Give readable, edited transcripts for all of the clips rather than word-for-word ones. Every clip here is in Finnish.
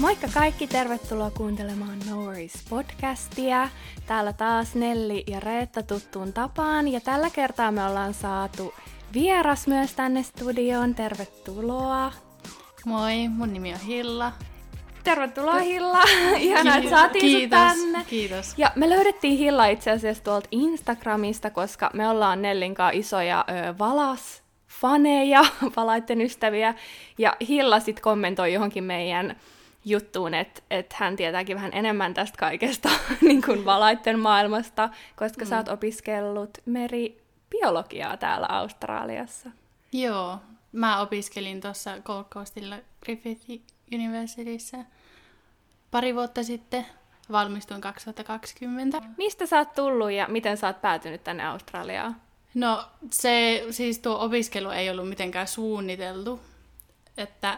Moikka kaikki, tervetuloa kuuntelemaan No Worries podcastia. Täällä taas Nelli ja Reetta tuttuun tapaan ja tällä kertaa me ollaan saatu vieras myös tänne studioon. Tervetuloa. Moi, mun nimi on Hilla. Tervetuloa Hilla. Ihanaa, että saatiin sut tänne. Kiitos. Ja me löydettiin Hilla itse asiassa tuolta Instagramista, koska me ollaan Nellin kanssa isoja Valas-faneja, valaitten ystäviä. Ja Hilla sit kommentoi johonkin meidän juttuun, että hän tietääkin vähän enemmän tästä kaikesta niin kuin valaitten maailmasta, koska sä oot opiskellut meribiologiaa täällä Australiassa. Joo, mä opiskelin tuossa Gold Coastilla Griffith Universityssä pari vuotta sitten. Valmistuin 2020. Mistä sä oot tullut ja miten sä oot päätynyt tänne Australiaan? No siis tuo opiskelu ei ollut mitenkään suunniteltu, että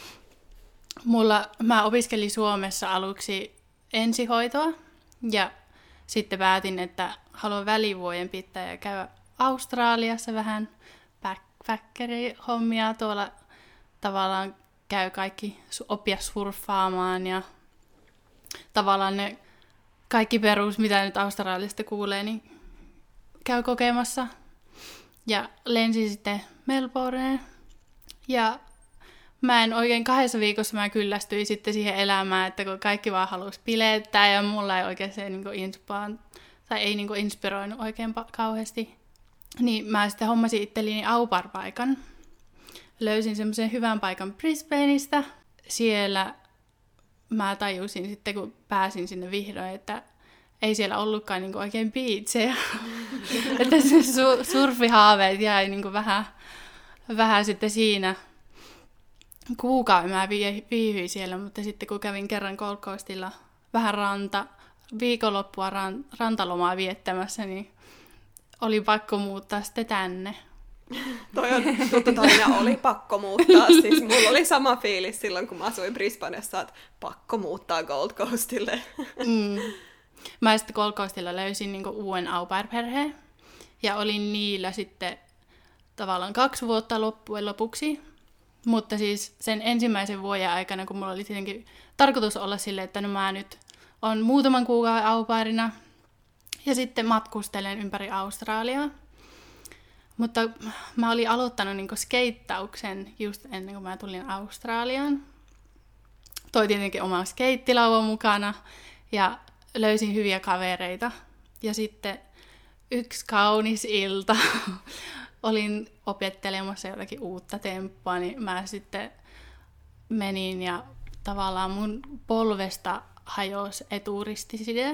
mä opiskelin Suomessa aluksi ensihoitoa ja sitten päätin, että haluan välivuoden pitää ja käydä Australiassa vähän backpackeri-hommia. Tuolla tavallaan käy kaikki oppia surffaamaan ja tavallaan ne kaikki perus, mitä nyt Australiasta kuulee, niin käy kokemassa. Ja lensin sitten Melbourneen ja mä en oikein 2 viikossa mä kyllästyin sitten siihen elämään, että kun kaikki vaan halusi bilettää ja mulla ei oikein se inspiroinut oikein kauheasti. Niin mä sitten hommasin itselleni au pair-paikan. Löysin semmoisen hyvän paikan Brisbaneista. Siellä mä tajusin sitten, kun pääsin sinne vihdoin, että ei siellä ollutkaan niinku oikein biitsejä. Että se surfihaaveet jäi niinku vähän sitten siinä. Kuukauden mä viihdyin siellä, mutta sitten kun kävin kerran Gold Coastilla vähän viikonloppua rantalomaa viettämässä, niin oli pakko muuttaa sitten tänne. Toi on tuttu tarina, oli pakko muuttaa. Siis mulla oli sama fiilis silloin, kun mä asuin Brisbanessa, että pakko muuttaa Gold Coastille. Mä sitten Gold Coastilla löysin niinku uuden au pair-perheen ja olin niillä sitten tavallaan 2 vuotta loppujen lopuksi. Mutta siis sen ensimmäisen vuoden aikana, kun mulla oli tietenkin tarkoitus olla silleen, että no mä nyt on muutaman kuukauden au pairina ja sitten matkustelen ympäri Australiaa. Mutta mä olin aloittanut niinku skeittauksen just ennen kuin mä tulin Australiaan. Toi tietenkin oma skeittilauva mukana ja löysin hyviä kavereita. Ja sitten yksi kaunis ilta olin opettelemassa jotakin uutta temppua, niin mä sitten menin ja tavallaan mun polvesta hajosi eturistiside.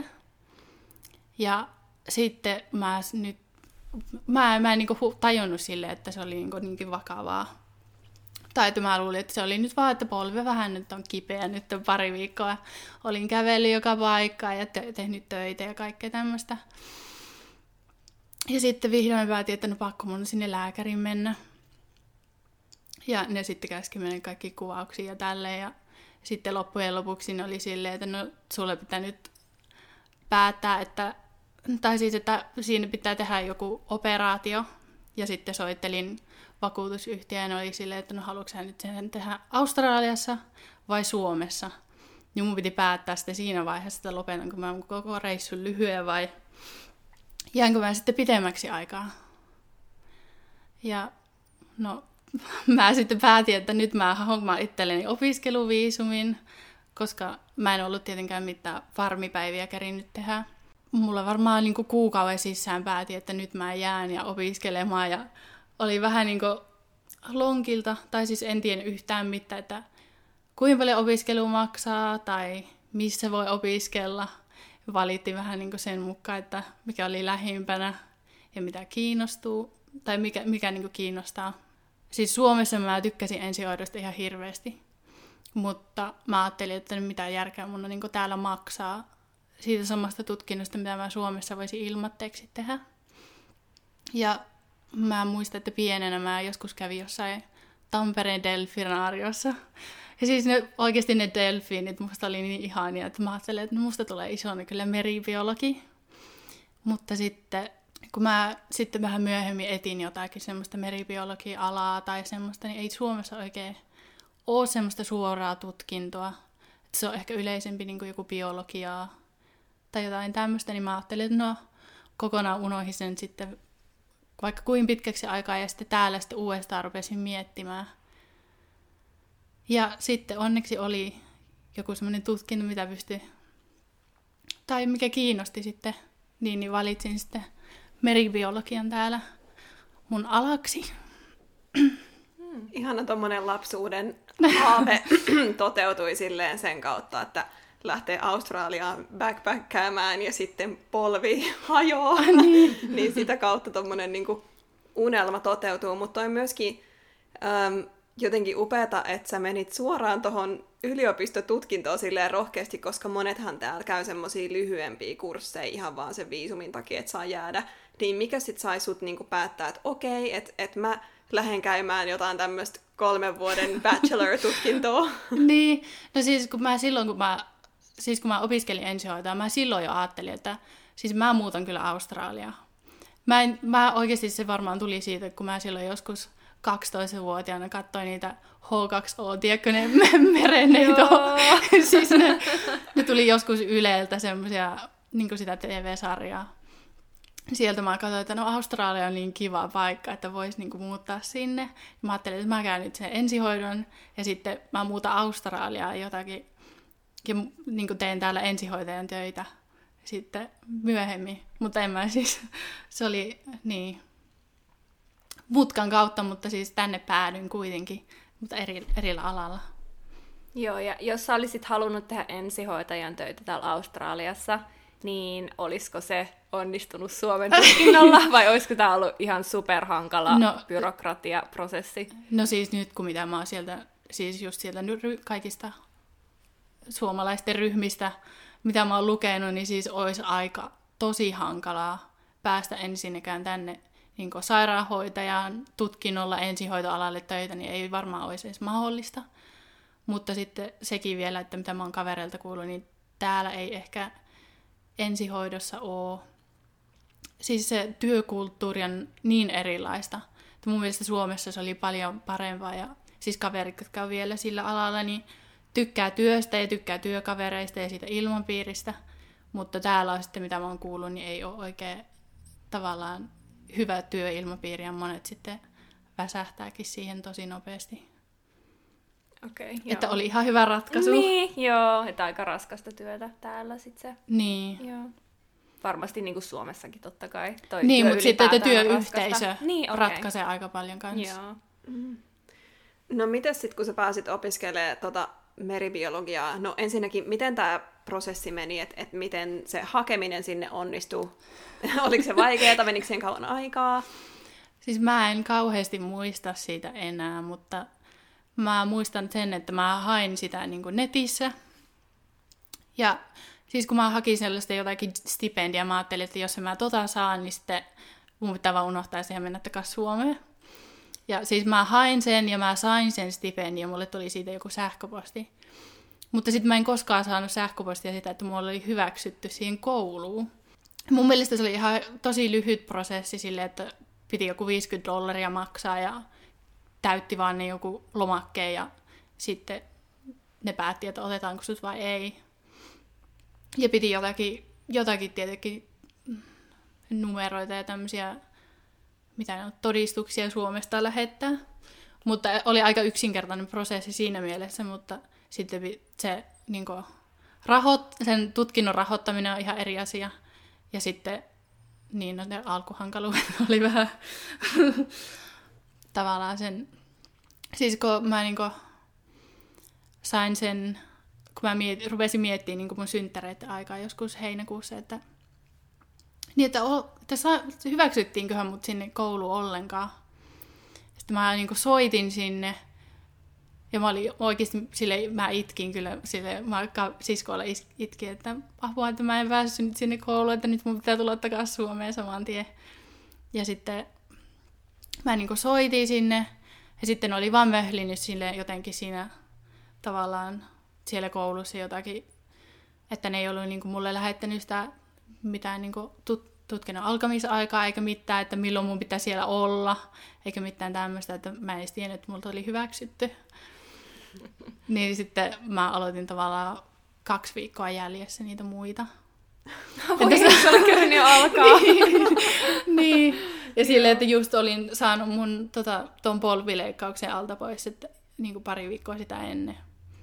Ja sitten mä en niinku tajunnut sille, että se oli niinku niinkin vakavaa. Tai että mä luulin, että se oli nyt vaan, että polvi vähän nyt on kipeä, nyt on 2 viikkoa. Olin kävellyt joka paikkaan ja tehnyt töitä ja kaikkea tämmöistä. Ja sitten vihdoin päätin, että no pakko mun sinne lääkäriin mennä. Ja ne sitten käski mennä kaikki kuvauksiin ja tälleen. Ja sitten loppujen lopuksi ne oli silleen, että no sulle pitää nyt päättää, että siinä pitää tehdä joku operaatio. Ja sitten soittelin vakuutusyhtiöön ja oli silleen, että no haluatko sä nyt sen tehdä Australiassa vai Suomessa. Niin mun piti päättää sitten siinä vaiheessa, että lopetanko mä koko reissun lyhyen vai jäänkö mä sitten pidemmäksi aikaa. Ja no mä sitten päätin, että nyt mä hommaan itselleni opiskeluviisumin, koska mä en ollut tietenkään mitään farmipäiviä kerinnyt tehdä. Mulla varmaan niin kuin kuukauden sisään päätin, että nyt mä jään ja opiskelemaan ja oli vähän niin kuin lonkilta, tai siis en tiedä yhtään mitään, että kuinka paljon opiskelu maksaa tai missä voi opiskella. Valittiin vähän niin kuin sen mukaan, että mikä oli lähimpänä ja mitä kiinnostuu, tai mikä niin kuin kiinnostaa. Siis Suomessa mä tykkäsin ensihoidosta ihan hirveästi, mutta mä ajattelin, että mitä järkeä mun on niin kuin täällä maksaa siitä samasta tutkinnosta, mitä mä Suomessa voisin ilmatteeksi tehdä. Ja mä muistan, että pienenä mä joskus kävin jossain Tampereen delfinaariossa. Ja siis oikeasti ne delfiinit musta oli niin ihania, että mä ajattelin, että musta tulee isona kyllä meribiologi. Mutta sitten, kun mä sitten vähän myöhemmin etin jotakin semmoista meribiologia-alaa tai semmoista, niin ei Suomessa oikein ole semmoista suoraa tutkintoa. se on ehkä yleisempi niin kuin joku biologiaa tai jotain tämmöistä, niin mä ajattelin, että no kokonaan unohdin sen sitten vaikka kuin pitkäksi aikaa ja sitten täällä sitten uudestaan rupesin miettimään. Ja sitten onneksi oli joku semmoinen tutkinto, mitä pystyi, tai mikä kiinnosti sitten, niin valitsin sitten meribiologian täällä mun alaksi. Ihana tommonen lapsuuden haave toteutui silleen sen kautta, että lähtee Australiaan backpackkäämään ja sitten polvi hajoaa. Niin sitä kautta tommonen niinku unelma toteutuu, mutta on myöskin jotenkin upeata, että sä menit suoraan tohon yliopistotutkintoon silleen rohkeasti, koska monethan täällä käy semmosia lyhyempiä kursseja ihan vaan sen viisumin takia, että saa jäädä. Niin mikä sit sai sut niinku päättää, että okei, että mä lähden käymään jotain tämmöistä 3 vuoden bachelor-tutkintoa? Niin, no siis kun mä opiskelin ensihoitoa, mä silloin jo ajattelin, että siis mä muutan kyllä Australiaan. Mä oikeasti se varmaan tuli siitä, kun mä silloin joskus 12-vuotiaana katsoin niitä H2O, tiedätkö ne merenneito. Siis ne tuli joskus Yleltä semmoisia, niin kuin sitä TV-sarjaa. Sieltä mä katsoin, että no Australia on niin kiva paikka, että vois niin kuin muuttaa sinne. Ja mä ajattelin, että mä käyn nyt sen ensihoidon ja sitten mä muutan Australiaan jotakin. Ja niin kuin teen täällä ensihoitajan töitä sitten myöhemmin. Mutta en mä siis, se oli niin mutkan kautta, mutta siis tänne päädyin kuitenkin, mutta erillä alalla. Joo, ja jos sä olisit halunnut tehdä ensihoitajan töitä täällä Australiassa, niin olisiko se onnistunut Suomen tutkinnolla, vai olisiko tämä ollut ihan superhankala byrokratiaprosessi? No siis nyt, kun mitä mä oon sieltä, siis just sieltä kaikista suomalaisten ryhmistä, mitä mä oon lukenut, niin siis olisi aika tosi hankalaa päästä ensinnäkään tänne niin sairaanhoitajan tutkinnolla ensihoitoalalle töitä, niin ei varmaan olisi edes mahdollista. Mutta sitten sekin vielä, että mitä mä oon kavereilta kuullut, niin täällä ei ehkä ensihoidossa ole. Siis se työkulttuuri on niin erilaista. Että mun mielestä Suomessa se oli paljon parempaa. Ja siis kaverit, jotka on vielä sillä alalla, niin tykkää työstä ja tykkää työkavereista ja siitä ilmapiiristä. Mutta täällä on sitten, mitä mä oon kuullut, niin ei ole oikein tavallaan hyvä työilmapiiri ja monet sitten väsähtääkin siihen tosi nopeasti. Okei, että oli ihan hyvä ratkaisu. Niin, joo, että aika raskasta työtä täällä sitten se. Niin. Joo. Varmasti niin kuin Suomessakin totta kai. Niin, mutta sitten työyhteisö ratkaisee aika paljon kanssa. Joo. No mites sitten, kun sä pääsit opiskelemaan meribiologiaa, no ensinnäkin, miten tämä prosessi meni, että et miten se hakeminen sinne onnistui? Oliko se vaikeaa, menikö siihen kauan aikaa? Siis mä en kauheasti muista siitä enää, mutta mä muistan sen, että mä hain sitä niin kuin netissä. Ja siis kun mä hakin sellaista jotakin stipendiä, mä ajattelin, että jos mä saan, niin sitten mun pitää vaan unohtaa siihen mennä takaisin Suomeen. Ja siis mä hain sen ja mä sain sen stipendiin ja mulle tuli siitä joku sähköposti. Mutta sitten mä en koskaan saanut sähköpostia sitä, että mulla oli hyväksytty siihen kouluun. Mun mielestä se oli ihan tosi lyhyt prosessi silleen, että piti joku $50 maksaa ja täytti vaan ne joku lomakkeen ja sitten ne päätti, että otetaanko sut vai ei. Ja piti jotakin tietenkin numeroita ja tämmöisiä, mitä ne on, todistuksia Suomesta lähettää. Mutta oli aika yksinkertainen prosessi siinä mielessä, mutta sitten se niin kuin, sen tutkinnon rahoittaminen on ihan eri asia. Ja sitten niin, ne alkuhankaluudet oli vähän tavallaan siis kun mä niin kuin, sain sen, kun mä rupesin miettimään niin kuin mun synttäreiden aikaa joskus heinäkuussa, että hyväksyttiinköhän mut sinne kouluun ollenkaan. Sitten mä niin kuin soitin sinne ja mä olin oikeasti silleen, mä itkin kyllä silleen, siskoilla itkin, että apua, että mä en päässyt nyt sinne kouluun, että nyt mun pitää tulla takaisin Suomeen saman tien. Ja sitten mä niin kuin soitin sinne ja sitten oli vaan möhlinyt silleen jotenkin siinä tavallaan siellä koulussa jotakin, että ne ei ollut niin kuin mulle lähettänyt sitä mitään niin kuin tutkinnon alkamisaikaa eikä mitään, että milloin mun pitää siellä olla, eikä mitään tämmöistä, että mä en edes tiennyt, että multa oli hyväksytty. Niin sitten mä aloitin tavallaan 2 viikkoa jäljessä niitä muita. Voi, se oli kyllä jo alkaa. Niin. Ja silleen, että just olin saanut mun ton polvileikkauksen alta pois, että niin pari viikkoa sitä ennen.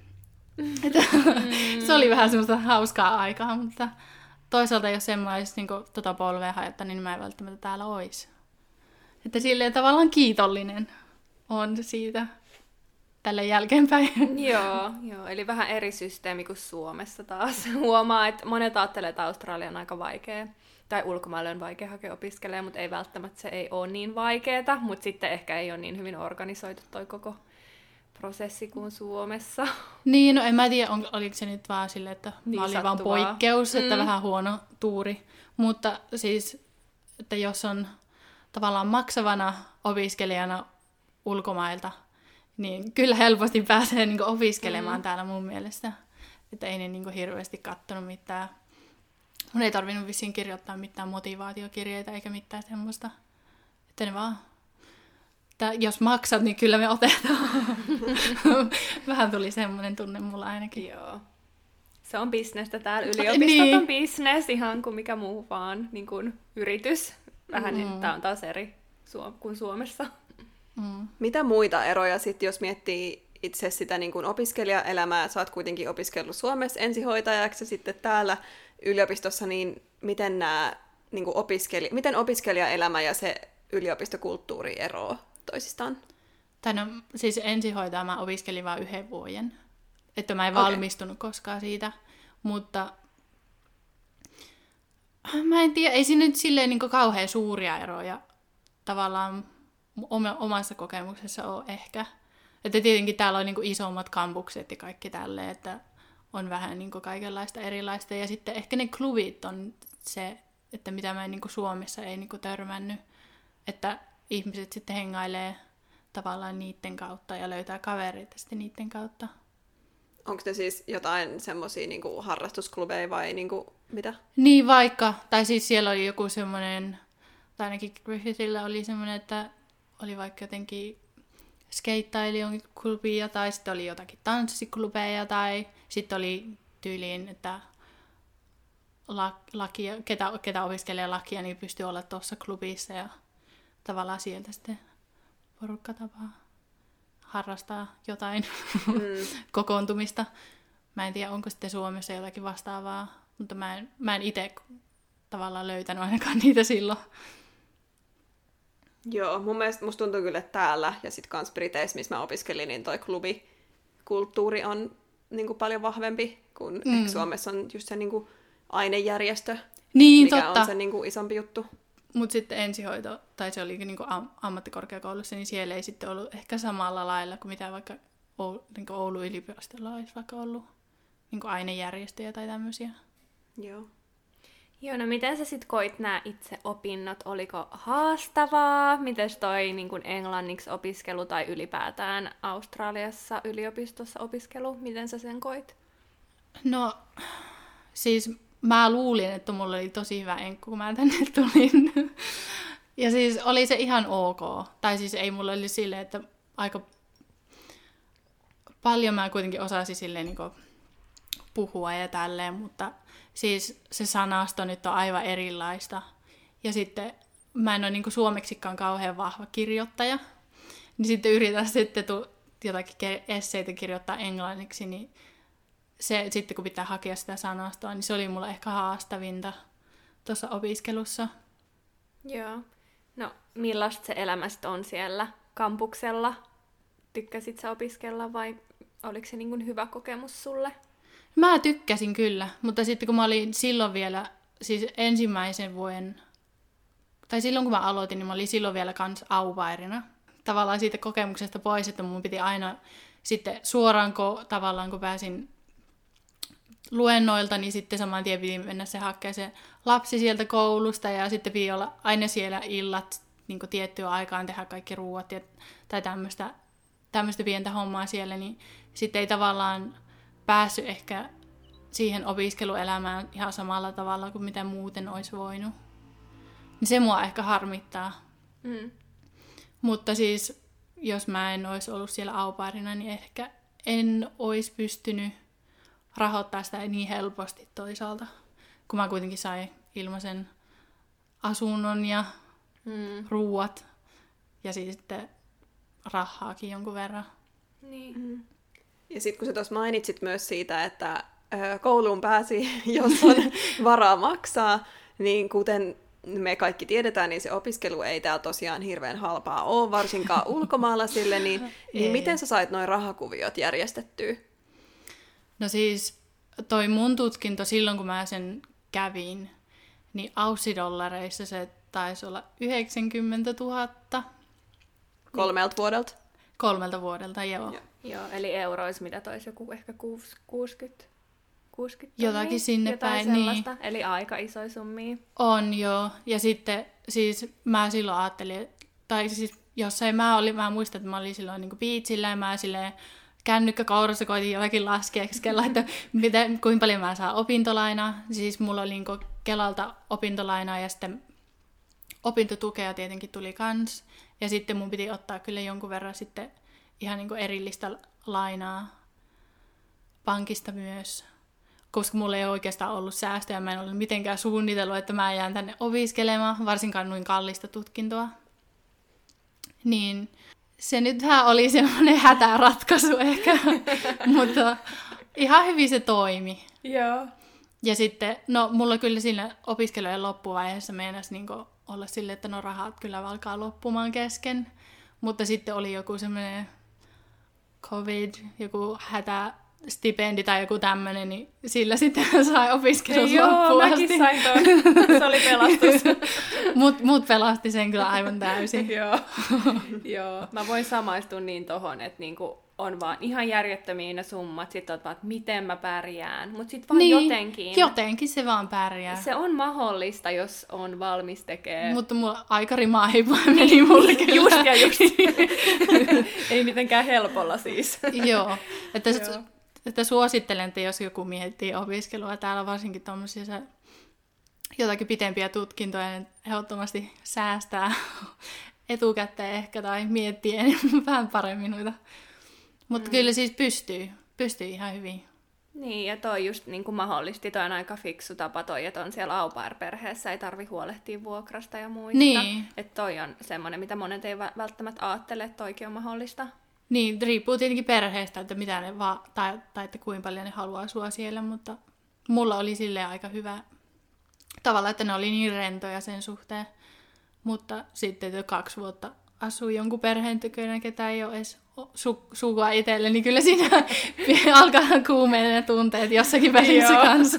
Se oli vähän semmoista hauskaa aikaa, mutta toisaalta jos en mä olisi niin polvea hajottanut, niin mä en välttämättä täällä olisi. Että silleen tavallaan kiitollinen on siitä tälle jälkeenpäin. Joo, eli vähän eri systeemi kuin Suomessa taas. Huomaa, että monet ajattelee, että Australia on aika vaikea, tai ulkomaille on vaikea hakea opiskelemaan, mutta ei välttämättä se ei ole niin vaikeeta, mutta sitten ehkä ei ole niin hyvin organisoitu toi koko prosessi kuin Suomessa. Niin, no en mä tiedä, oliko se nyt vaan silleen, että niin mä olin vaan poikkeus, että vähän huono tuuri. Mutta siis, että jos on tavallaan maksavana opiskelijana ulkomailta, niin kyllä helposti pääsee niinku opiskelemaan täällä mun mielestä. Että ei ne niinku hirveästi kattonut mitään. Mun ei tarvinnut vissiin kirjoittaa mitään motivaatiokirjeitä eikä mitään semmoista. Että ne vaan, että jos maksat, niin kyllä me otetaan. Vähän tuli semmoinen tunne mulla ainakin. Joo. Se on bisnestä täällä. Yliopistot on bisnes ihan kuin mikä muu vaan niin kuin yritys. Vähän tämä on taas eri kuin Suomessa. Mitä muita eroja sitten, jos miettii itse sitä niin kuin opiskelijaelämää? Sä oot kuitenkin opiskellut Suomessa ensihoitajaksi ja sitten täällä yliopistossa, niin miten niin kuin miten opiskelijaelämä ja se yliopistokulttuuri eroaa toisistaan? No, siis ensihoitaja mä opiskelin vain 1 vuoden. Että mä en valmistunut koskaan siitä. Mutta mä en tiedä, ei siinä nyt silleen niin kuin kauhean suuria eroja tavallaan omassa kokemuksessa ole ehkä. Että tietenkin täällä on niin kuin isommat kampukset ja kaikki tälleen, että on vähän niin kuin kaikenlaista erilaista. Ja sitten ehkä ne klubit on se, että mitä mä niin kuin Suomessa ei niin kuin törmännyt. Että ihmiset sitten hengailee tavallaan niiden kautta ja löytää kavereita sitten niiden kautta. Onko ne siis jotain semmoisia niinku harrastusklubeja vai niinku mitä? Niin vaikka, tai siis siellä oli joku semmoinen, tai ainakin Griffithillä oli semmoinen, että oli vaikka jotenkin skeittailijan klubia, tai sitten oli jotakin tanssiklubeja, tai sitten oli tyyliin, että lakia, ketä opiskelee lakia, niin pystyy olla tuossa klubissa, ja tavallaan sieltä sitten porukka tapaa harrastaa jotain kokoontumista. Mä en tiedä, onko sitten Suomessa jotakin vastaavaa, mutta mä en itse tavallaan löytänyt ainakaan niitä silloin. Joo, musta tuntuu kyllä, että täällä ja sitten kans Briteissä, missä mä opiskelin, niin toi klubikulttuuri on niinku paljon vahvempi, kun ehkä Suomessa on just se niinku ainejärjestö, niin, mikä totta. on se niinku isompi juttu. Mutta sitten ensihoito, tai se oli niinku ammattikorkeakoulussa, niin siellä ei sitten ollut ehkä samalla lailla kuin mitä vaikka niinku Oulun yliopistolla olisi vaikka ollut niinku ainejärjestöjä tai tämmöisiä. Joo. Joo, no miten sä sitten koit nämä itse opinnot? Oliko haastavaa? Mites toi niin kun englanniksi opiskelu tai ylipäätään Australiassa yliopistossa opiskelu? Miten sä sen koit? No, siis mä luulin, että mulla oli tosi hyvä enkku, kun mä tänne tulin. Ja siis oli se ihan ok. Tai siis ei mulla oli silleen, että aika paljon mä kuitenkin osasin silleen niin kuin puhua ja tälleen, mutta siis se sanasto nyt on aivan erilaista. Ja sitten mä en ole niin kuin suomeksikaan kauhean vahva kirjoittaja. Niin sitten yritän sitten jotakin esseitä kirjoittaa englanniksi, niin se, sitten kun pitää hakea sitä sanastoa, niin se oli mulla ehkä haastavinta tuossa opiskelussa. Joo. No, millaista se elämä on siellä kampuksella? Tykkäsit sä opiskella vai oliko se niin kuin hyvä kokemus sulle? Mä tykkäsin kyllä, mutta sitten kun mä olin silloin vielä, siis ensimmäisen vuoden, tai silloin kun mä aloitin, niin mä olin silloin vielä kans au-pairina. Tavallaan siitä kokemuksesta pois, että mun piti aina sitten suoraan, kun pääsin luennoilta, niin sitten saman tien piti mennä se hakea se lapsi sieltä koulusta ja sitten piti olla aina siellä illat niin kuin tiettyä aikaan tehdä kaikki ruuat tai tämmöistä pientä hommaa siellä, niin sitten ei tavallaan päässyt ehkä siihen opiskeluelämään ihan samalla tavalla kuin mitä muuten olisi voinut. Niin se mua ehkä harmittaa. Mutta siis, jos mä en olisi ollut siellä au-pairina, niin en olisi pystynyt rahoittamaan sitä niin helposti toisaalta, kun mä kuitenkin sain ilmaisen asunnon ja ruuat ja sitten rahaakin jonkun verran. Niin. Ja sitten kun sä tuossa mainitsit myös siitä, että kouluun pääsi, jos on varaa maksaa, niin kuten me kaikki tiedetään, niin se opiskelu ei täällä tosiaan hirveän halpaa ole, varsinkaan ulkomaalaisille, niin miten sä sait noin rahakuviot järjestettyä? No siis toi mun tutkinto silloin, kun mä sen kävin, niin aussidollareissa se taisi olla 90 000. 3 vuodelta? 3 vuodelta, joo. Joo, eli euroissa mitä toisi joku ehkä 60 jotakin sinne jotain päin, sellaista. niin. Eli aika isoja summia. On joo, ja sitten siis mä silloin ajattelin, tai siis jossain mä muistan, että mä olin silloin niin kuin beachillä ja mä silleen kännykkäkourassa koitin jotakin laskeskella, että kuinka paljon mä saan opintolainaa. Siis mulla oli niin kuin Kelalta opintolainaa ja sitten opintotukea tietenkin tuli kans. Ja sitten mun piti ottaa kyllä jonkun verran sitten ihan niin kuin erillistä lainaa pankista myös. Koska mulla ei oikeastaan ollut säästöjä, mä en ollut mitenkään suunnitellut, että mä jään tänne opiskelemaan, varsinkaan noin kallista tutkintoa. Niin se nyt oli semmoinen hätäratkaisu ehkä, mutta ihan hyvin se toimi. Joo. Ja sitten, no mulla kyllä siinä opiskelujen loppuvaiheessa meinasi niinku olla silleen, että no rahat kyllä alkaa loppumaan kesken. Mutta sitten oli joku semmoinen COVID, joku hätästipendi tai joku tämmöinen, niin sillä sitten sai opiskelut loppuun asti. Mäkin sain ton. Se oli pelastus. Mut pelasti sen kyllä aivan täysin. Joo. Mä voin samaistua niin tohon, että niinku on vaan ihan järjettömiä ne summat, sit oot vaan, että miten mä pärjään. Mut sit vaan jotenkin. Jotenkin se vaan pärjää. Se on mahdollista, jos on valmis tekee. Mutta mulla aika rimaiva meni mulle kyllä. Just. Ei mitenkään helpolla siis. Joo. Että suosittelen, että jos joku miettii opiskelua täällä, varsinkin tuommoisia jotakin pitempiä tutkintoja, niin ehdottomasti säästää etukäteen ehkä tai miettii vähän paremmin noita. Mutta kyllä siis pystyy ihan hyvin. Niin, ja toi just niin kuin mahdollisti, toi on aika fiksu tapa toi, että on siellä au pair-perheessä, ei tarvi huolehtia vuokrasta ja muista. Niin. Että toi on semmoinen, mitä monet ei välttämättä ajattele, että toikin on mahdollista. Niin, riippuu tietenkin perheestä, että mitä ne tai että kuinka paljon ne haluaa sua siellä, mutta mulla oli silleen aika hyvä tavalla, että ne oli niin rentoja sen suhteen. Mutta sitten 2 vuotta asuu jonkun perheen tykönä, ketä ei ole edes sukua itselle, niin kyllä siinä alkaa kuumeen ne tunteet jossakin välissä kanssa.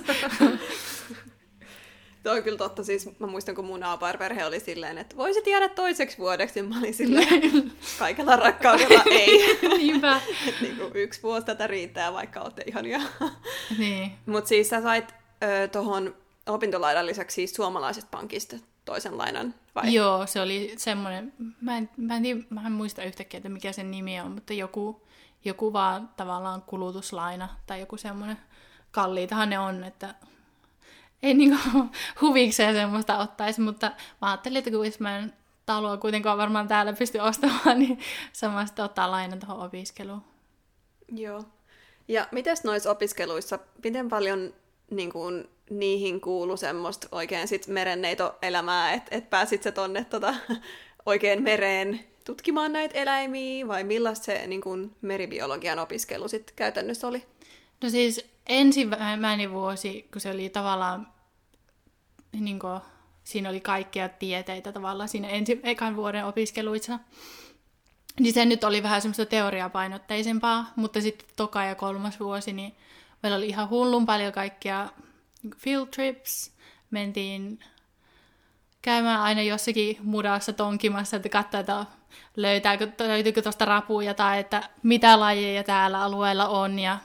Tuo on kyllä totta. Siis mä muistan, kun mun au pair-perhe oli silleen, että voisit jäädä toiseksi vuodeksi. Ja mä olin silleen, kaikella rakkaudella ei. Niinpä. Niin kuin 1 vuosi tätä riittää, vaikka olette ihania. Niin. Mutta siis sä sait tuohon opintolainan lisäksi siis suomalaisesta pankista toisen lainan, vai? Joo, se oli semmoinen, mä en muista yhtäkkiä, että mikä sen nimi on, mutta joku vaan tavallaan kulutuslaina tai joku semmoinen. Kalliitahan ne on, että ei niinku huvikseen semmoista ottaisi, mutta mä ajattelin, että kun mä en taloa kuitenkaan varmaan täällä pysty ostamaan, niin samasta ottaa lainan tuohon opiskeluun. Joo. Ja mites noissa opiskeluissa, miten paljon niin kuin, niihin kuului semmoista oikein sit merenneitoelämää, että et pääsit sä tonne oikein mereen tutkimaan näitä eläimiä, vai millaista se niin kuin, meribiologian opiskelu sitten käytännössä oli? No siis ensimmäinen vuosi, kun se oli tavallaan, niin kuin, siinä oli kaikkia tieteitä tavallaan siinä ekan vuoden opiskeluissa, niin se nyt oli vähän semmoista teoriapainotteisempaa, mutta sitten toka ja 3. vuosi, niin meillä oli ihan hullun paljon kaikkia field trips, mentiin käymään aina jossakin mudassa tonkimassa, että katsotaan, että löytyykö tuosta rapuja tai että mitä lajeja täällä alueella on. Ja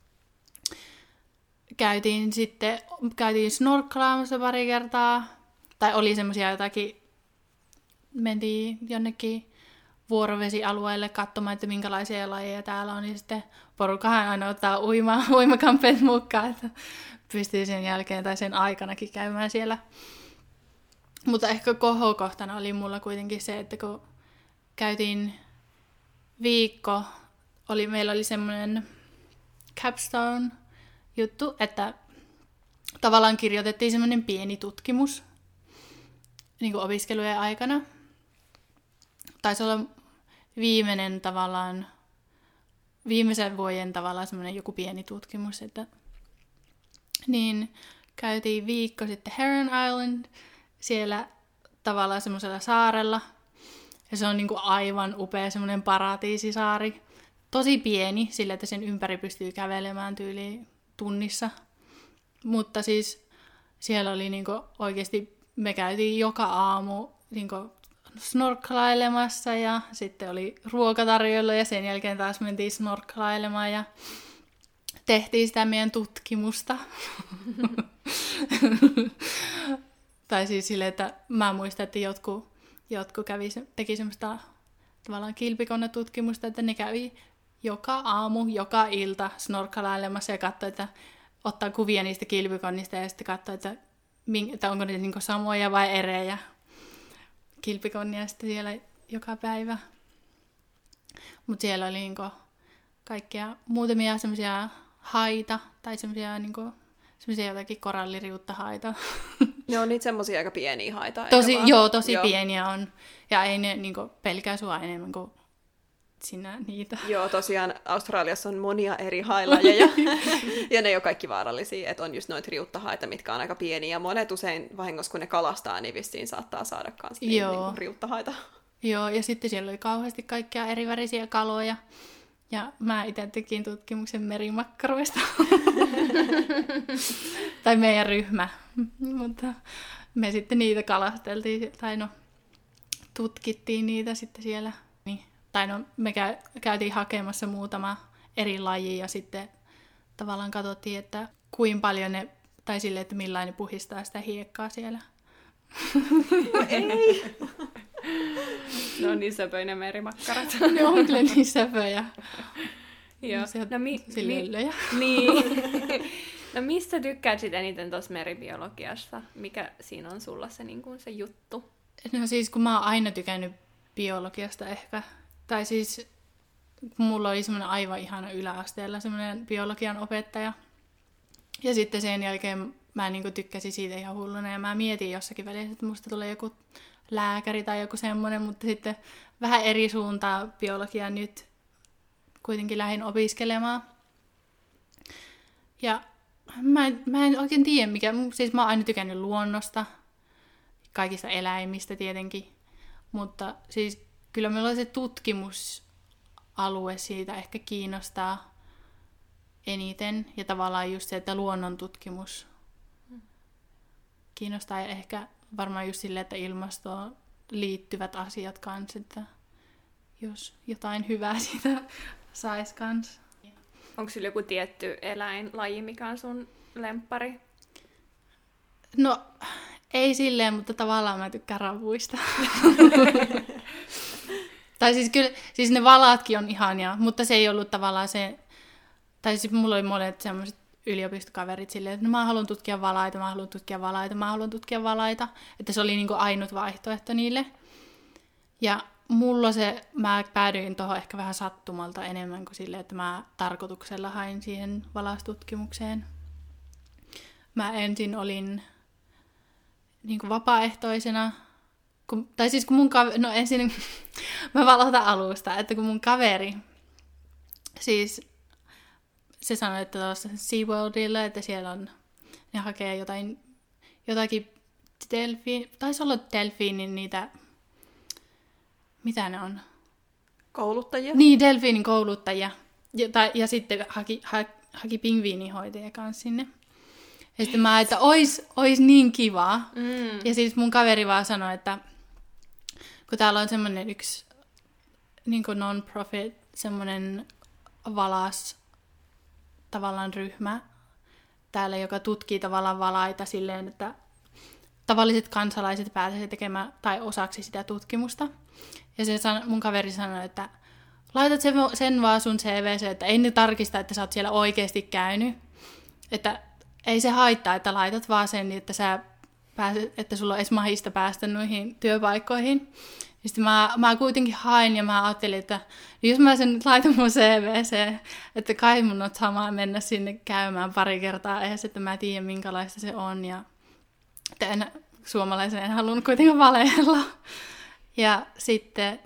käytiin snorklaamassa pari kertaa, tai oli semmoisia jotakin, mentiin jonnekin vuorovesialueelle katsomaan, että minkälaisia lajeja täällä on, niin sitten porukahan aina ottaa uimakampeet mukaan, että pystyy sen jälkeen tai sen aikanakin käymään siellä. Mutta ehkä kohokohtana oli mulla kuitenkin se, että kun käytiin viikko, meillä oli semmoinen capstone juttu, että tavallaan kirjoitettiin semmoinen pieni tutkimus niin kuin opiskelujen aikana. Taisi olla viimeisen vuoden tavallaan semmoinen joku pieni tutkimus, että niin käytiin viikko sitten Heron Island siellä tavallaan semmoisella saarella. Ja se on niinku aivan upea semmoinen paratiisisaari. Tosi pieni, sillä että sen ympäri pystyy kävelemään tyyliin tunnissa. Mutta siis siellä oli niinku oikeasti, me käytiin joka aamu niinku snorklailemassa ja sitten oli ruokatarjolla ja sen jälkeen taas mentiin snorklailemaan ja tehtiin sitä meidän tutkimusta. Tai siis silleen, että mä muistan, että jotkut teki semmoista tavallaan kilpikonnetutkimusta, että ne kävi joka aamu, joka ilta snorkelailemassa ja katsoi, että ottaa kuvia niistä kilpikonnista ja sitten katsoi, että onko ne niinku samoja vai erejä kilpikonnia sitten siellä joka päivä. Mutta siellä oli niinku kaikkia muutamia semmoisia haita tai semmoisia jotakin koralliriuttahaita. Ne on niitä semmosia aika pieniä haita. Tosi pieniä on. Ja ei ne niinku pelkää sua enemmän kuin sinä niitä. Joo, tosiaan Australiassa on monia eri hailajeja. Ja ne ei ole kaikki vaarallisia. Että on just noita riuttahaita, mitkä on aika pieniä. Ja monet usein vahingossa, kun ne kalastaa, niin vissiin saattaa saada kans niin riuttahaita. Joo, ja sitten siellä oli kauheasti kaikkia eri värisiä kaloja. Ja mä itse tekin tutkimuksen merimakkaroista. Tai meidän ryhmä. Mutta me sitten niitä kalasteltiin, tai tutkittiin niitä sitten siellä. Tai me käytiin hakemassa muutama eri laji ja sitten tavallaan katsottiin, että kuinka paljon ne, tai silleen, että millainen puhistaa sitä hiekkaa siellä. Ei! Ne on niin söpöinen merimakkarat. Ne on kyllä niin söpöjä. Joo. Löjä. Niin. No mistä tykkäät sit eniten tuossa meribiologiasta? Mikä siinä on sulla se, niin kuin se juttu? No siis kun mä oon aina tykännyt biologiasta ehkä. Tai siis mulla oli semmoinen aivan ihana yläasteella semmoinen biologian opettaja. Ja sitten sen jälkeen mä niinku tykkäsin siitä ihan hulluna ja mä mietin jossakin välissä, että musta tulee joku lääkäri tai joku semmoinen, mutta sitten vähän eri suuntaa biologiaa nyt kuitenkin lähdin opiskelemaan. Ja mä en oikein tiedä mikä, siis mä oon aina tykännyt luonnosta, kaikista eläimistä tietenkin, mutta siis kyllä meillä se tutkimusalue siitä ehkä kiinnostaa eniten ja tavallaan just se, että luonnon tutkimus kiinnostaa ja ehkä varmaan just silleen, että ilmastoon liittyvät asiat kanssa, että jos jotain hyvää siitä sais kanssa. Onko sulla joku tietty eläinlaji, mikä on sun lemppari? No, ei silleen, mutta tavallaan mä tykkään ravuista. Tai siis kyllä, siis ne valaatkin on ihania, mutta se ei ollut tavallaan se, tai siis mulla oli monet semmoiset yliopistokaverit silleen, että no, mä haluan tutkia valaita, että se oli niinku ainut vaihtoehto niille. Ja mä päädyin tuohon ehkä vähän sattumalta enemmän kuin silleen, että mä tarkoituksella hain siihen valaustutkimukseen. Mä ensin olin niinku vapaaehtoisena, ensin mä valotan alusta, että kun mun kaveri, siis se sanoi, että tuossa SeaWorldilla, että siellä on, ne hakee jotakin taisi olla delfiinin niitä, mitä ne on? Kouluttajia? Niin, delfiinin kouluttajia. Ja sitten haki pingviinihoitajia kanssa sinne. Ja sitten mä että ois niin kivaa. Ja siis mun kaveri vaan sanoi, että kun täällä on semmoinen yksi niin kuin non-profit, semmoinen valas tavallaan ryhmä täällä, joka tutkii tavallaan valaita silleen, että tavalliset kansalaiset pääsevät tekemään tai osaksi sitä tutkimusta. Ja mun kaveri sanoi, että laitat sen vaan sun CV:seen, että ei ne tarkista, että sä oot siellä oikeasti käynyt. Että ei se haittaa, että laitat vaan sen, että että sulla on edes mahista päästä noihin työpaikkoihin. Ja sitten mä kuitenkin hain ja mä ajattelin, että jos mä sen nyt laitan mun CVC, että kai mun on samaa mennä sinne käymään pari kertaa edes, että mä tiedän minkälaista se on. Ja suomalaisen en halunnut kuitenkaan valehdella. Ja sitten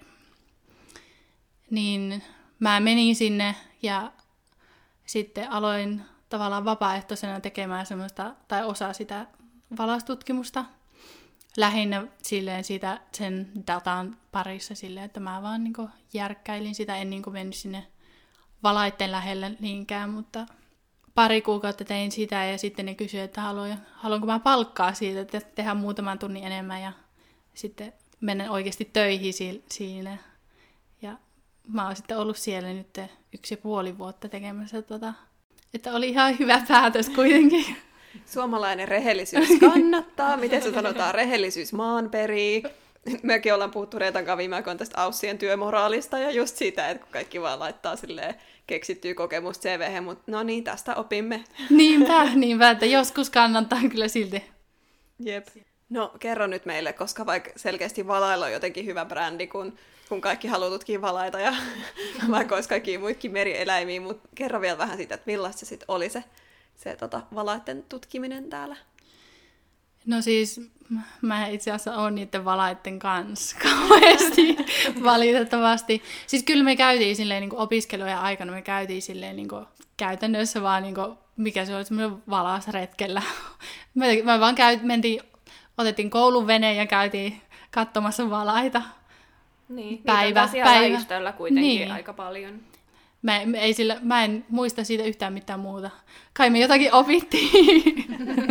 niin mä menin sinne ja sitten aloin tavallaan vapaaehtoisena tekemään semmoista, tai osa sitä valastutkimusta. Lähinnä silleen siitä sen datan parissa silleen, että mä vaan niinku järkkäilin sitä, en niinku mennyt sinne valaitten lähelle niinkään, mutta pari kuukautta tein sitä ja sitten ne kysyivät, että haluanko mä palkkaa siitä, että tehdään muutaman tunnin enemmän ja sitten menen oikeasti töihin siinä. Ja mä oon sitten ollut siellä nyt 1,5 vuotta tekemässä että oli ihan hyvä päätös kuitenkin. Suomalainen rehellisyys kannattaa. Miten se sanotaan? Rehellisyys maan perii. Mekin ollaan puhuttu Reetan kanssa viime aikoina tästä Aussien työmoraalista ja just siitä, että kun kaikki vaan laittaa silleen keksittyä kokemusta CV:hen, mutta no niin, tästä opimme. Niinpä, että joskus kannattaa kyllä silti. Jep. No kerro nyt meille, koska vaikka selkeästi valailla on jotenkin hyvä brändi, kun kaikki haluaa tutkia valaita ja vaikka olisi kaikkia muitakin merieläimiä, mutta kerro vielä vähän siitä, että millaista se sitten oli se valaitten tutkiminen täällä. No siis, mä itse asiassa oon niiden valaitten kanssa kauheasti, valitettavasti. Siis kyllä me käytiin silleen niin kuin opiskelujen aikana, me käytiin silleen niin kuin käytännössä vaan, niin kuin, mikä se oli, semmoinen valasretkellä. Me vaan otettiin koulun vene ja käytiin katsomassa valaita. Niin, päivä. Lähistöllä kuitenkin niin. aika paljon. Mä en muista siitä yhtään mitään muuta. Kai me jotakin opittiin.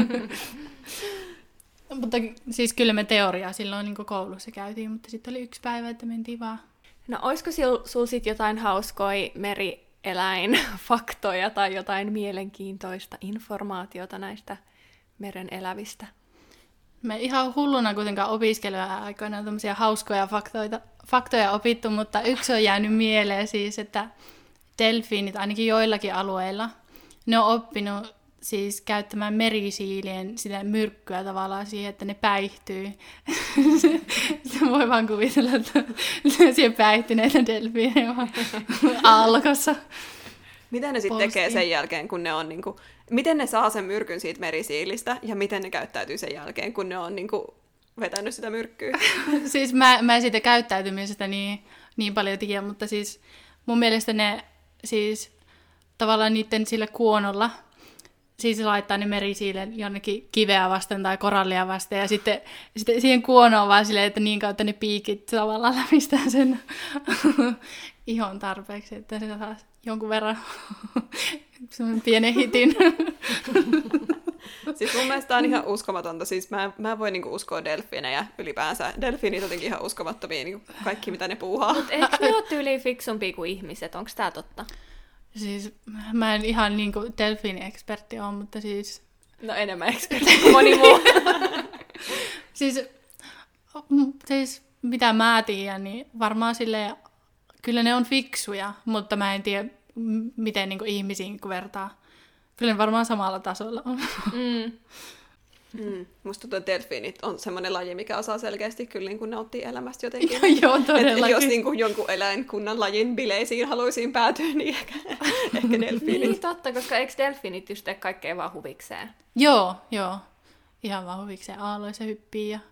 Mutta siis kyllä me teoriaa silloin niin koulussa käytiin, mutta sitten oli 1 päivä, että mentiin vaan. No olisiko sulla sitten jotain hauskoja merieläinfaktoja tai jotain mielenkiintoista informaatiota näistä meren elävistä? Me ihan hulluna kuitenkaan opiskelijoina tämmöisiä hauskoja faktoja opittu, mutta yksi on jäänyt mieleen siis, että delfiinit ainakin joillakin alueilla, ne on oppinut siis käyttämään merisiilien sitä myrkkyä tavallaan siihen, että ne päihtyy. Se voi vaan kuvitella, että siellä päihtyneitä delfiinejä vaan aallokossa. Mitä ne sitten tekee sen jälkeen, kun ne on niinku, miten ne saa sen myrkyn siitä merisiilistä ja miten ne käyttäytyy sen jälkeen, kun ne on niinku vetänyt sitä myrkkyä? Siis mä siitä käyttäytymisestä niin paljon tiedä, mutta siis mun mielestä ne siis tavallaan niiden sillä kuonolla siis laittaa ne merisiilen jonnekin kiveä vasten tai korallia vasten ja sitten siihen kuonoon vaan silleen, että niin kautta ne piikit tavallaan lämistää sen ihon tarpeeksi, että se saa jonkun verran semmoinen pienen hitin. Siis mun mielestä on ihan uskomatonta. Siis mä voin niinku uskoa delfiinejä ylipäänsä. Delfiinit on jotenkin ihan uskomattomia, niinku kaikki mitä ne puuhaa. Mutta eikö ne ole tyyliin fiksumpia kuin ihmiset? Onko tää totta? Siis mä en ihan niinku delfiini-ekspertti ole, mutta siis... No enemmän ekspertti kuin moni muu. siis mitä mä tiedän, niin varmaan silleen... Kyllä ne on fiksuja, mutta mä en tiedä, miten niinku ihmisiin vertaa. Kyllä ne varmaan samalla tasolla on. Musta tuntuu, että delfiinit on semmoinen laji, mikä osaa selkeästi kyllä niin kuin nauttia elämästä jotenkin. Joo, todellakin. Jos niin kuin jonkun eläinkunnan lajin bileisiin haluaisin päätyä, niin ehkä delfiinit. Niin totta, koska eikö delfiinit just tee kaikkea vaan huvikseen? Joo. Ihan vaan huvikseen aalloissa hyppii ja...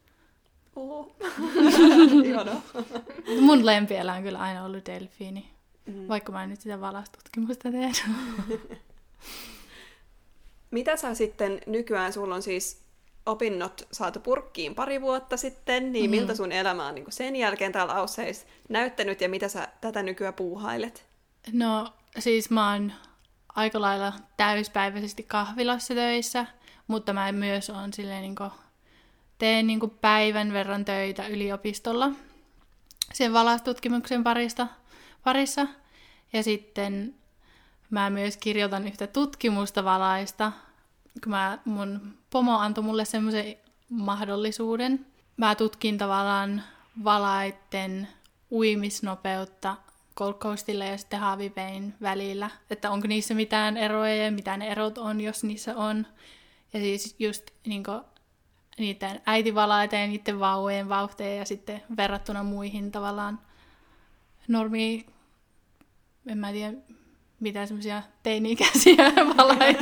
Ihanaa. Mun lempieläin on kyllä aina ollut delfiini, vaikka mä en nyt sitä valastutkimusta teen. Mitä sä sitten nykyään, sulla on siis opinnot saatu purkkiin 2 vuotta sitten, niin miltä sun elämä on niin sen jälkeen täällä Ausseissa näyttänyt ja mitä sä tätä nykyään puuhailet? No siis mä oon aika lailla täyspäiväisesti kahvilassa töissä, mutta mä myös oon silleen teen päivän verran töitä yliopistolla sen valastutkimuksen parissa. Ja sitten mä myös kirjoitan yhtä tutkimusta valaista, kun mun pomo antoi mulle semmoisen mahdollisuuden. Mä tutkin tavallaan valaitten uimisnopeutta Gold Coastilla ja sitten Hervey Bayn välillä, että onko niissä mitään eroja ja mitä ne erot on, jos niissä on. Ja siis just niiden äitivalaita ja niiden vauvojen vauhteja ja sitten verrattuna muihin tavallaan normi, en mä tiedä, mitä semmoisia teini-ikäisiä valaita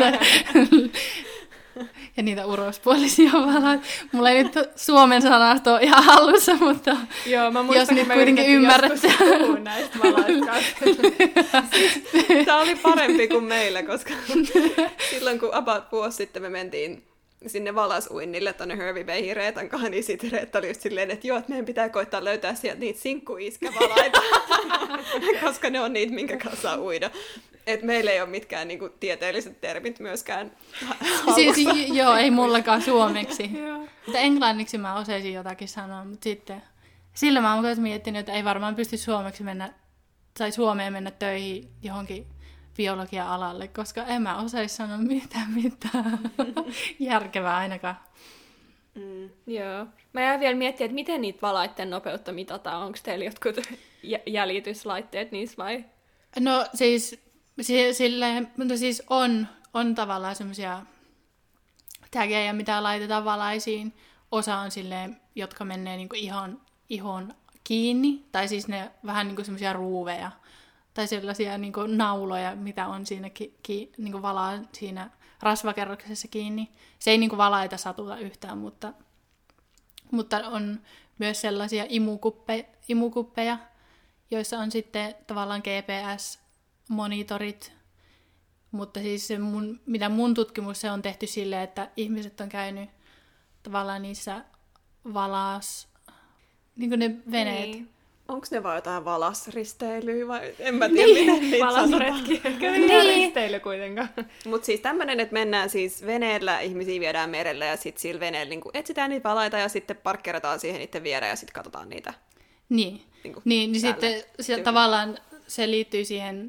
ja niitä urospuolisia valaita. Mulla ei nyt suomen sanasto ole ihan hallussa, mutta joo, mä jos nyt kuitenkin ymmärrätte. Näistä valaista. Tämä oli parempi kuin meillä, koska silloin kun about vuosi sitten me mentiin sinne valasuinnille tuonne Hervey Bayhin Reetan kanssa, niin sitten Reetta oli just silleen, että joo, että meidän pitää koittaa löytää sieltä niitä sinkkuiskävalaita, koska ne on niitä, minkä kanssa saa uida. Et meillä ei ole mitkään niinku tieteelliset termit myöskään siis, joo, ei mullakaan suomeksi. Mutta englanniksi mä osaisin jotakin sanoa, mutta sitten sillä mä oon myös miettinyt, että ei varmaan pysty Suomeen mennä töihin johonkin biologia-alalle, koska en mä osaisi sanoa mitään järkevää ainakaan. Joo. Mä jäin vielä miettimään, että miten niitä valaitten nopeutta mitataan. Onko teillä jotkut jäljityslaitteet niissä vai? No siis, on tavallaan semmoisia tägejä, mitä laitetaan valaisiin. Osa on silleen, jotka menee niinku ihon kiinni, tai siis ne vähän niinku semmoisia ruuveja. Tai sellaisia niin kuin nauloja, mitä on siinä niin kuin valaa siinä rasvakerroksessa kiinni. Se ei niin kuin valaita satuta yhtään, mutta on myös sellaisia imukuppeja, joissa on sitten tavallaan GPS-monitorit. Mutta siis se mitä mun tutkimus se on tehty silleen, että ihmiset on käynyt tavallaan niissä niin kuin ne veneet. Niin. Onko ne vaan jotain valasristeilyä vai en mä tiedä, miten niitä valasretki. Ei risteily kuitenkaan. Mutta siis tämmöinen, että mennään siis veneellä, ihmisiä viedään merelle ja sitten sillä veneellä niin etsitään niitä valaita ja sitten parkkeerataan siihen niiden viereen ja sitten katsotaan niitä. Niin, niin sitten tavallaan se liittyy siihen,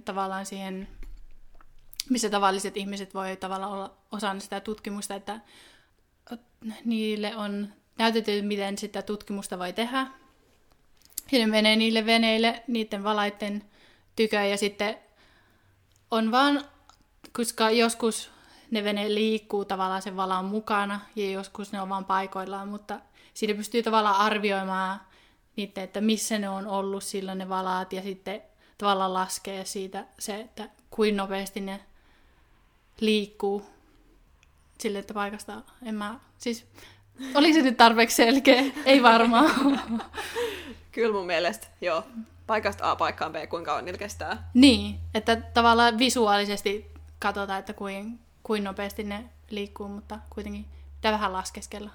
missä tavalliset ihmiset voi tavallaan olla osana sitä tutkimusta, että niille on näytetty, miten sitä tutkimusta voi tehdä. Ja ne menee niille veneille, niiden valaitten tykö, ja sitten on vaan, koska joskus ne vene liikkuu tavallaan sen valan mukana, ja joskus ne on vaan paikoillaan, mutta siinä pystyy tavallaan arvioimaan niitä, että missä ne on ollut silloin ne valaat, ja sitten tavallaan laskee siitä se, että kuinka nopeasti ne liikkuu sille, että paikasta oli se nyt tarpeeksi selkeä? Ei varmaan. Kyllä mun mielestä, joo. Paikasta A paikkaan B, kuinka kauan niillä kestää. Niin, että tavallaan visuaalisesti katsotaan, että kuin nopeasti ne liikkuu, mutta kuitenkin pitää vähän laskeskella.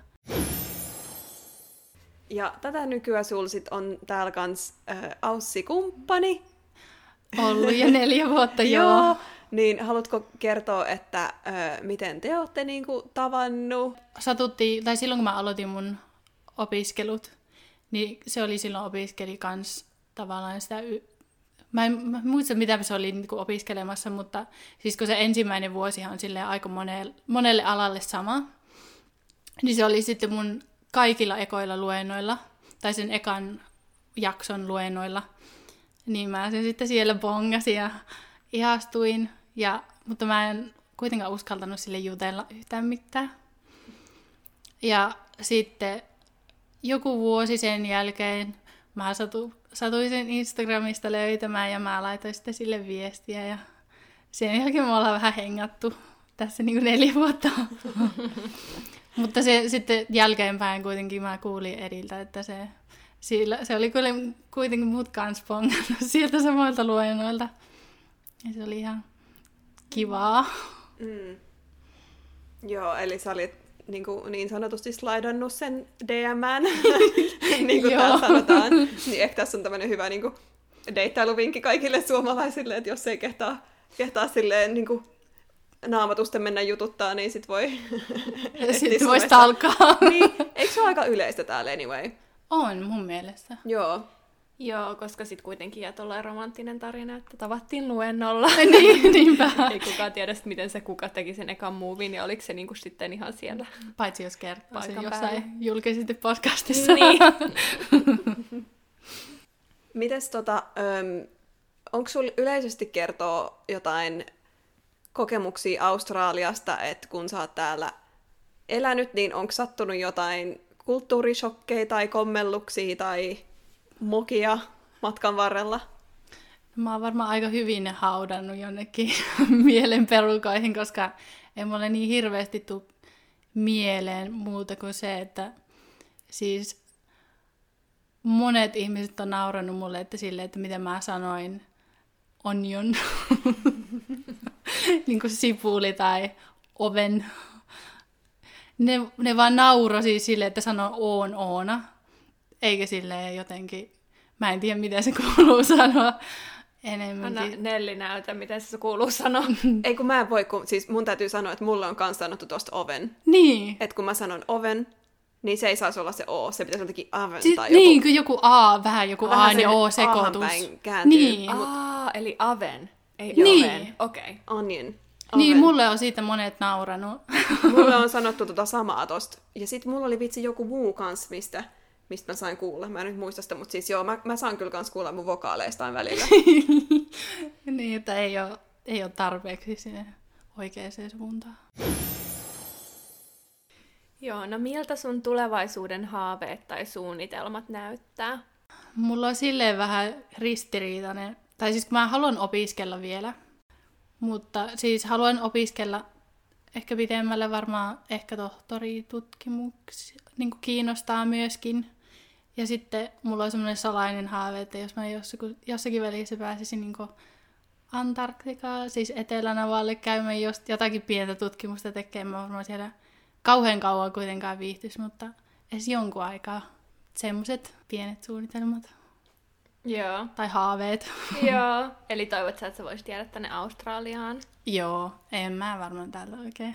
Ja tätä nykyään sulla sit on täällä kans Aussi-kumppani. Ollut jo 4 vuotta, joo. Niin haluatko kertoa, että miten te olette niinku tavannut? Silloin kun mä aloitin mun opiskelut, niin se oli silloin opiskeli kans tavallaan sitä... Mä en muista, mitä se oli niin kuin opiskelemassa, mutta siis kun se ensimmäinen vuosihan on silleen aika monelle alalle sama, niin se oli sitten mun kaikilla ekoilla luennoilla, tai sen ekan jakson luennoilla, niin mä sen sitten siellä bongasin ja ihastuin, mutta mä en kuitenkaan uskaltanut sille jutella yhtään mitään. Ja sitten joku vuosi sen jälkeen mä satuin sen Instagramista löytämään ja mä laitoin sitten sille viestiä ja sen jälkeen me ollaan vähän hengattu tässä niin kuin 4 vuotta. Mutta se sitten jälkeenpäin kuitenkin mä kuulin Ediltä, että se oli kuitenkin mut kans pongannut sieltä samoilta luennoilta. Ja se oli kivaa. Mm. Joo, eli sä olit niin sanotusti slaidannut sen DM:ään, niin kuin täällä sanotaan. Niin ehkä tässä on tämmöinen hyvä deittailuvinkki kaikille suomalaisille, että jos ei kehtaa silleen naamatusten mennä jututtaa, niin sit voi... Sitten voi stalkaa. Niin, eikö se ole aika yleistä täällä anyway? On, mun mielestä. Joo, koska sitten kuitenkin jää tolleen romanttinen tarina, että tavattiin luennolla. Niinpä. Ei kukaan tiedä, miten se kuka teki sen ekan movin, ja oliko se sitten ihan siellä. Paitsi jos kertoo sen jossain julkisesti podcastissa. Niin. Mites onko sulla yleisesti kertoo jotain kokemuksia Australiasta, että kun sä oot täällä elänyt, niin onko sattunut jotain kulttuurishokkeja tai kommelluksia tai mokia matkan varrella? Mä oon varmaan aika hyvin ne haudannut jonnekin mielenperukoihin, koska ei mulle niin hirveästi tule mieleen muuta kuin se, että siis monet ihmiset on naurannut mulle, että silleen, että miten mä sanoin onion, niin kuin sipuli tai oven. Ne vaan nauroi siis silleen, että sanoo oona, eikä silleen jotenkin, mä en tiedä miten se kuuluu sanoa enemmänkin. Anna Nelli näytä, miten se kuuluu sanoa. Ei kun mä en voi, siis mun täytyy sanoa, että mulle on kans sanottu tosta oven. Niin. Että kun mä sanon oven, niin se ei saisi olla se O, se pitäisi olla jotenkin oven Siis, tai niin, joku. kuin joku A, vähän joku A ja O sekoitus. Niin. Eli aven, ei Niin. oven. Okei. Okay. Onion. Niin, Oven. mulle on siitä monet nauranut. Mulle on sanottu samaa tosta. Ja sit mulla oli vitsi joku muu kans, mistä mä sain kuulla. Mä en nyt muista sitä, mutta siis joo, mä saan kyllä kans kuulla mun vokaaleistaan välillä. Niin, että ei ole tarpeeksi sinne oikeaan suuntaan. Joo, no miltä sun tulevaisuuden haaveet tai suunnitelmat näyttää? Mulla on silleen vähän ristiriitainen, tai siis mä haluan opiskella vielä, mutta siis haluan opiskella ehkä pidemmälle varmaan ehkä tohtoritutkimuksia, niin kuin kiinnostaa myöskin. Ja sitten mulla on semmoinen salainen haave, että jos mä jossakin välissä pääsisin niin kuin Antarktikaan, siis Etelänavalle käymään jotakin pientä tutkimusta tekemään, varmaan siellä kauhean kauan kuitenkaan viihtyisi, mutta edes jonkun aikaa semmoiset pienet suunnitelmat. Joo. Tai haaveet. Joo. Eli toivot sä, että sä voisit jäädä tänne Australiaan? Joo, en mä varmaan täällä oikein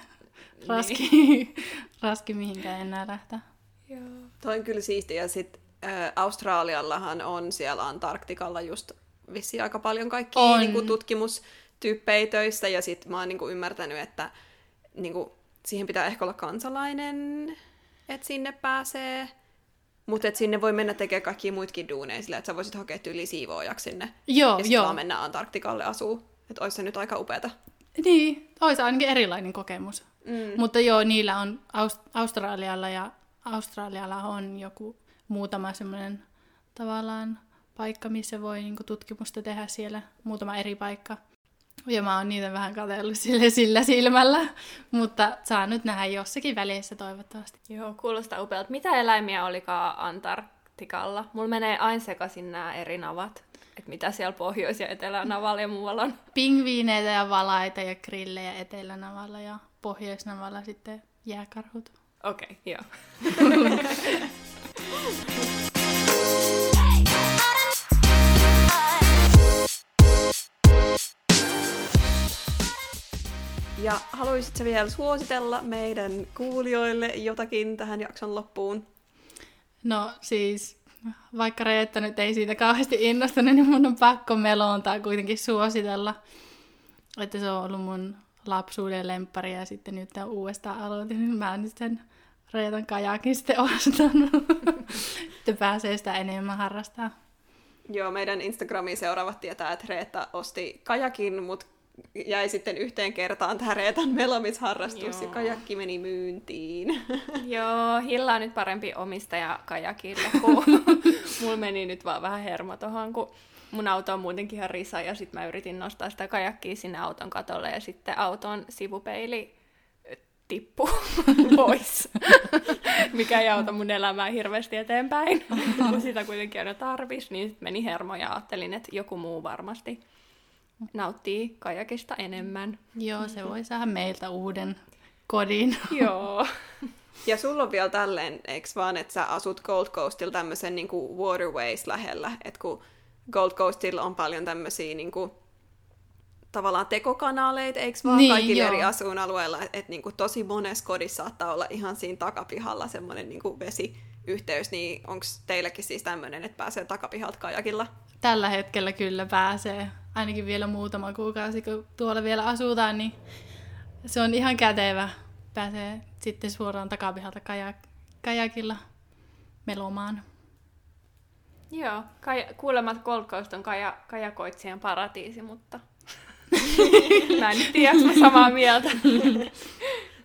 raski mihinkään enää lähteä. Joo. Toi on kyllä siistiä. Ja sit Australiallahan on siellä Antarktikalla just vissiin aika paljon kaikkia niinku tutkimustyyppejä töissä. Ja sit mä oon niinku ymmärtänyt, että niinku, siihen pitää ehkä olla kansalainen, että sinne pääsee. Mutta sinne voi mennä tekemään kaikkia muitakin duuneja sillä, että sä voisit hakea tyyliin siivoojaksi sinne. Joo, ja sitten vaan mennä Antarktikalle asuu. Että olisi se nyt aika upeata. Niin, olisi ainakin erilainen kokemus. Mutta joo, niillä on Australialla on joku muutama semmoinen tavallaan paikka, missä voi niinku tutkimusta tehdä siellä. Muutama eri paikka. Ja mä oon niitä vähän katsellut sillä silmällä, mutta saan nyt nähdä jossakin välissä toivottavasti. Joo, kuulostaa upealta. Mitä eläimiä olikaan Antarktikalla? Mulla menee aina sekaisin nämä eri navat. Että mitä siellä Pohjois- ja Etelänavalla ja muualla on. Pingviineitä ja valaita ja grillejä Etelänavalla ja Pohjoisnavalla sitten jääkarhut. Okei, joo. Ja haluaisitko vielä suositella meidän kuulijoille jotakin tähän jakson loppuun? No siis, vaikka Reetta nyt ei siitä kauheasti innostunut, niin mun on pakko melontaa kuitenkin suositella. Että se on ollut mun lapsuuden lemppari ja sitten nyt uudestaan aloitin, niin mä oon nyt sen Reetan kajakin sitten ostanut. Sitten pääsee sitä enemmän harrastaa. Joo, meidän Instagramiin seuraavat tietää, että Reetta osti kajakin, mutta jäi sitten yhteen kertaan tämä Reetan melomisharrastus ja kajakki meni myyntiin. Joo, Hilla on nyt parempi omistaja kajakille, kun mulla meni nyt vaan vähän hermo tohon, kun mun auto on muutenkin ihan risa ja sitten mä yritin nostaa sitä kajakkia sinne auton katolle ja sitten auton sivupeili tippui pois, mikä ei auta mun elämää hirveästi eteenpäin, kun sitä kuitenkin aina tarvisi, niin sitten meni hermo ja ajattelin, että joku muu varmasti nauttii kajakista enemmän. Joo, se voi saada meiltä uuden kodin. Joo. Ja sulla on vielä tälleen, eikö vaan, että sä asut Gold Coastilla tämmöisen niin kuin waterways lähellä, että kun Gold Coastilla on paljon tämmöisiä niin kuin, tavallaan tekokanaleita, eikö vaan niin, kaikilla joo. eri asuinalueilla, että niin kuin, tosi monessa kodissa saattaa olla ihan siinä takapihalla semmoinen niin kuin vesiyhteys, niin onko teilläkin siis tämmöinen, että pääsee takapihalta kajakilla? Tällä hetkellä kyllä pääsee. Ainakin vielä muutama kuukausi, kun tuolla vielä asutaan, niin se on ihan kätevä. Pääsee sitten suoraan takapihalta kajakilla melomaan. Joo, kuulemma Gold Coast on kajakoitsijan paratiisi, mutta mä en tiedä, mä samaa mieltä.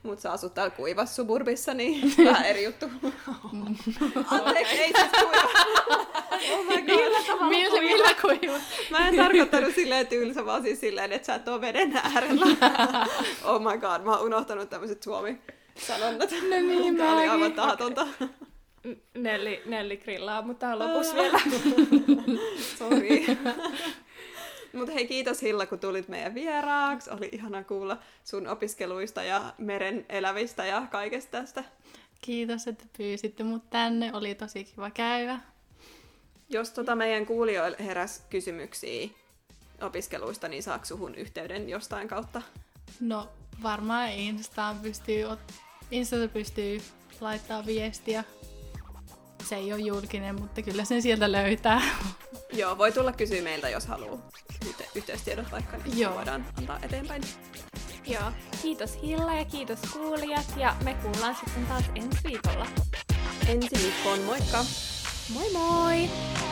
Mutta sä asut täällä kuivassa suburbissa, niin vähän eri juttu. Anteeksi, ei siis kuiva. Oh my god. Millä kuiva? Mä en tarkoittanut silleen tylsä, vaan siis silleen, että sä et oo veden äärellä. Oh my god, mä oon unohtanut tämmöiset suomi-sanonnat. No niin, Tää oli aivan tahatonta. Nelli grillaa, mutta on lopussa vielä. Sori. Mutta hei, kiitos Hilla, kun tulit meidän vieraaksi. Oli ihana kuulla sun opiskeluista ja meren elävistä ja kaikesta tästä. Kiitos, että pyysitte mut tänne. Oli tosi kiva käydä. Jos meidän kuulijoille heräsi kysymyksiä opiskeluista, niin saako suhun yhteyden jostain kautta? No varmaan Instasta pystyy laittaa viestiä. Se ei ole julkinen, mutta kyllä sen sieltä löytää. Joo, voi tulla kysyä meiltä, jos haluaa yhteystiedot vaikka, niin Joo. voidaan antaa eteenpäin. Joo, kiitos Hilla ja kiitos kuulijat ja me kuullaan sitten taas ensi viikolla. Ensi viikkoon, moikka! Moi moi!